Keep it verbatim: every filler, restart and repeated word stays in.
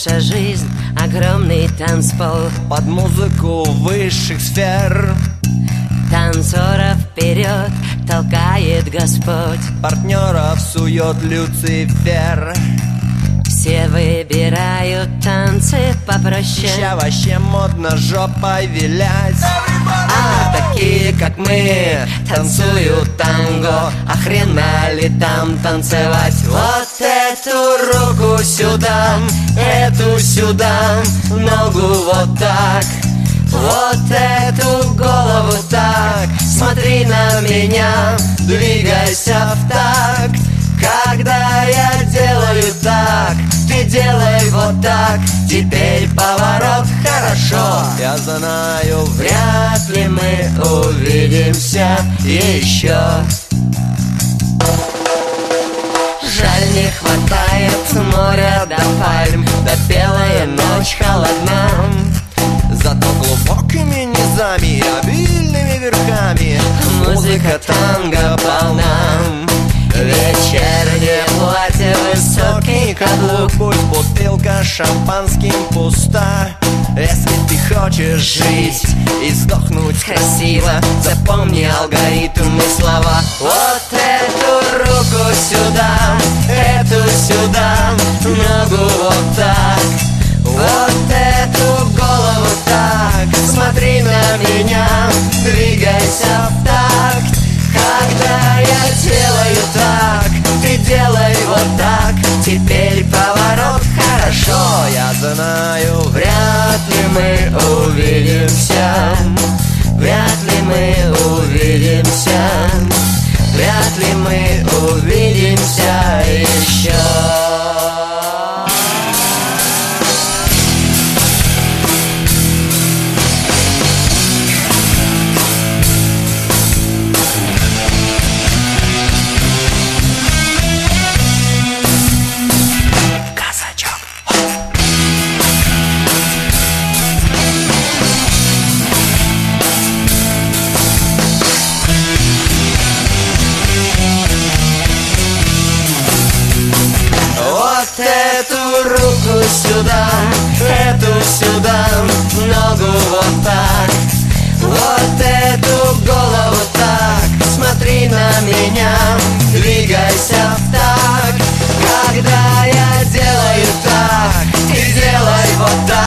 Наша жизнь — огромный танцпол под музыку высших сфер. Танцоров вперед толкает Господь, партнеров сует Люцифер. Все выбирают танцы попроще. Ща вообще модно жопой вилять. А такие, как мы, танцуют танго. А хрена ли там танцевать? Вот эту руку сюда, эту сюда, ногу вот так, вот эту голову так. Смотри на меня, двигайся в такт. Когда я делаю так, ты делай вот так. Теперь поворот, хорошо. Я знаю, вряд ли мы увидимся еще. Жаль, не хватает моря до пальм, да белая ночь холодна. Зато глубокими низами и обильными верхами музыка танго полна. Вечернее платье, высокий каблук, пусть бутылка шампанским пуста. Если ты хочешь жить и сдохнуть красиво, запомни алгоритм и слова. Вот эту руку сюда, эту сюда, ногу вот так, вот эту голову так. Смотри на меня, двигайся в такт. Когда я делаю так, ты делай вот так. Теперь поворот, хорошо. Я знаю, вряд ли мы увидимся, вряд ли мы увидимся, вряд ли мы увидимся еще. Эту руку сюда, эту сюда, но